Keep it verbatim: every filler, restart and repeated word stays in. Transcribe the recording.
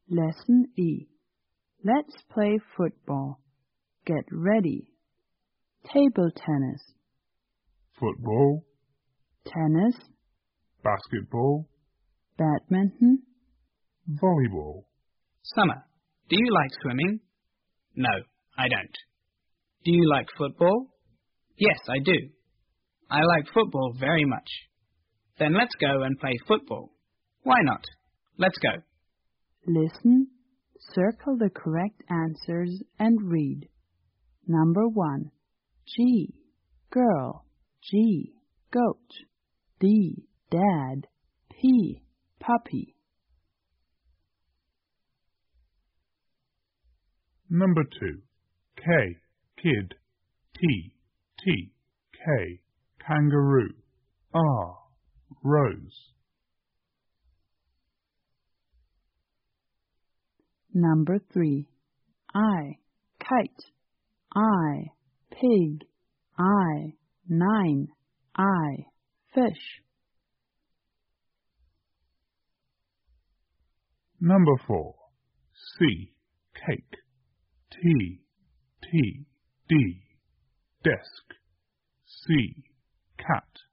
Lesson E. Let's play football. Get ready. Table tennis. Football. Tennis. Basketball. Badminton. Volleyball. Summer, do you like swimming? No, I don't. Do you like football? Yes, I do. I like football very much. Then let's go and play football. Why not? Let's go. Listen, circle the correct answers and read. Number one. G. Girl. G. Goat. D. Dad. P. Puppy. Number two. K. Kid. T. T. K. Kangaroo. R. Rose. Number three. I. Kite. I. Pig. I. Nine. I. Fish. Number four. C. Cake. T. T. D. Desk. C. Cat.